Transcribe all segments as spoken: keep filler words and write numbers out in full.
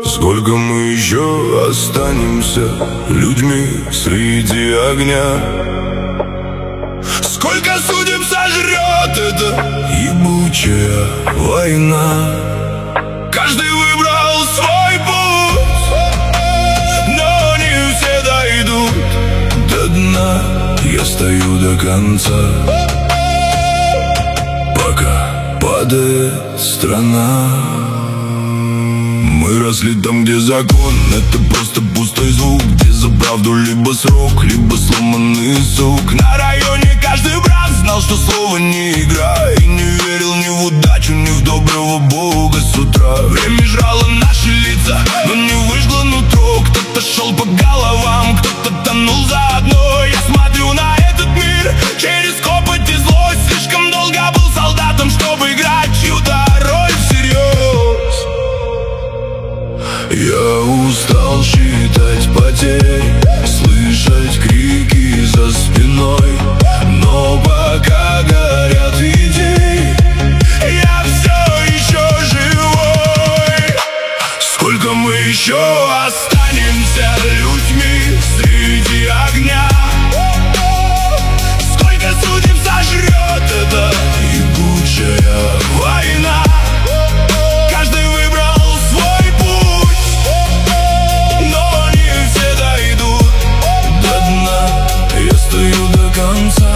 Сколько мы еще останемся людьми среди огня? Сколько судеб сожрет эта ебучая война? Каждый выбрал свой путь, но не все дойдут до дна. Я стою до конца, пока падает страна. Мы росли там, где закон — это просто пустой звук, где за правду либо срок, либо сломанный сук. На районе каждый брат знал, что слово не игра, и не верил ни в удачу, ни в доброго бога с утра. Время жрало наши лица, но не выжгло нутро. Кто-то шел по головам, кто-то тонул заодно. Я смотрю на этот мир через копоть и злость. Слишком долго был солдатом, чтобы играть чью-то роль всерьез. Я устал считать потери, слышать крики за спиной, но пока горят идеи, я все еще живой. Сколько мы еще останемся людьми среди огня? Сколько судеб сожрет эта ебучая война? Каждый выбрал свой путь, но не все дойдут до дна. Я стою до конца,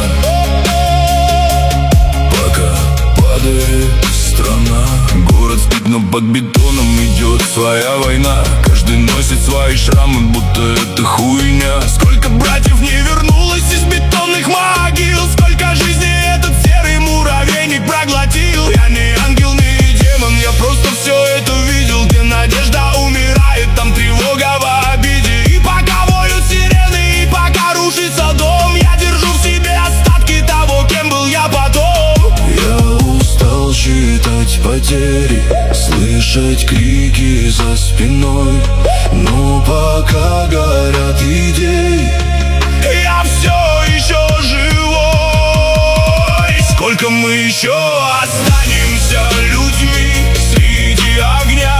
пока падает страна. Город спит, но под бетоном идет своя война. Каждый носит свои шрамы, будто это хуйня. Сколько братьев не вернулось из бетонных могил, сколько жизней этот серый муравейник проглотил. Я не ангел, не демон, я просто все это видел. Где надежда умирает, там тревога в обиде. И пока воют сирены, и пока рушится дом, я держу в себе остатки того, кем был я потом. Я устал считать потери, слышать крики за спиной, но пока горят идеи, я все еще живой. Сколько мы еще останемся людьми среди огня?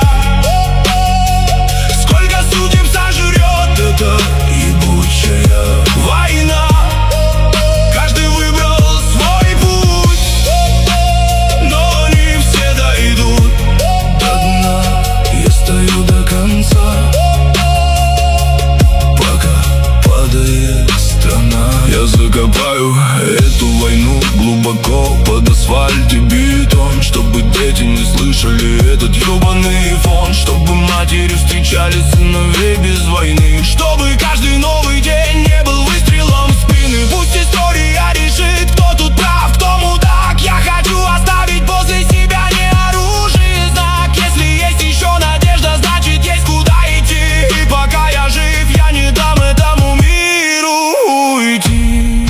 Сколько судеб сожрет эта ебучая война? Каждый выбрал свой путь, но не все дойдут до дна. Я стою до конца, пока падает страна. Я закопаю эту войну глубоко под асфальт и бетон, чтобы дети не слышали этот ебаный фон, чтобы матери встречали сыновей без войны, чтобы каждый новый день не был выстрелом в спины. Пусть история решит, кто тут прав, кто мудак. Я хочу оставить после себя не оружие, знак. Если есть еще надежда, значит есть куда идти. И пока я жив, я не дам этому миру уйти.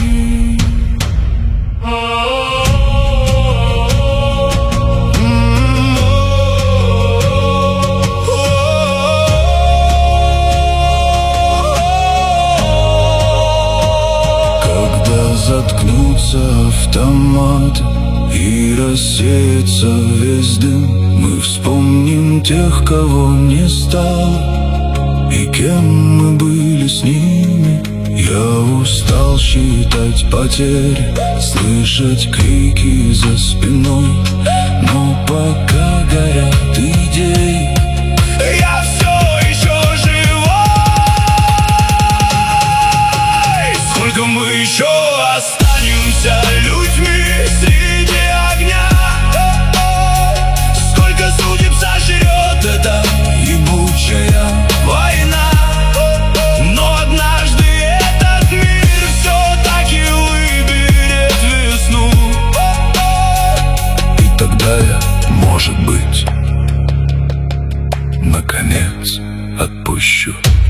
Заткнутся автоматы и рассеется весь дым, мы вспомним тех, кого не стало, и кем мы были с ними. Я устал считать потери, слышать крики за спиной, но пока горят идеи, я все еще живой. Сколько мы еще останемся людьми среди огня? Сколько судеб сожрет эта ебучая война? Но однажды этот мир все-таки выберет весну, и тогда я, может быть, наконец отпущу.